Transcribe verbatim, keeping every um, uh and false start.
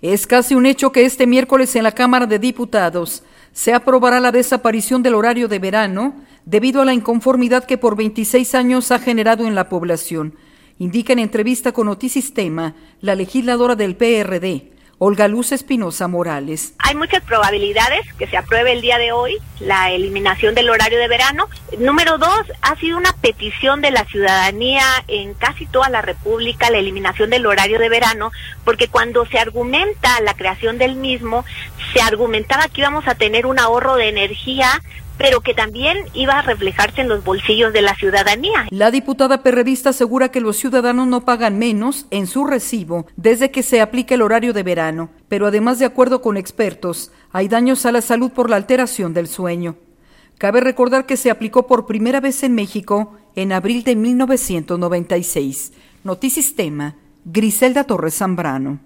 Es casi un hecho que este miércoles en la Cámara de Diputados se aprobará la desaparición del horario de verano debido a la inconformidad que por veintiséis años ha generado en la población, indica en entrevista con Notisistema la legisladora del P R D, Olga Luz Espinosa Morales. Hay muchas probabilidades que se apruebe el día de hoy la eliminación del horario de verano. Número dos, ha sido una petición de la ciudadanía en casi toda la República la eliminación del horario de verano, porque cuando se argumenta la creación del mismo, se argumentaba que íbamos a tener un ahorro de energía, pero que también iba a reflejarse en los bolsillos de la ciudadanía. La diputada perredista asegura que los ciudadanos no pagan menos en su recibo desde que se aplica el horario de verano, pero además, de acuerdo con expertos, hay daños a la salud por la alteración del sueño. Cabe recordar que se aplicó por primera vez en México en abril de mil novecientos noventa y seis. Notisistema, Griselda Torres Zambrano.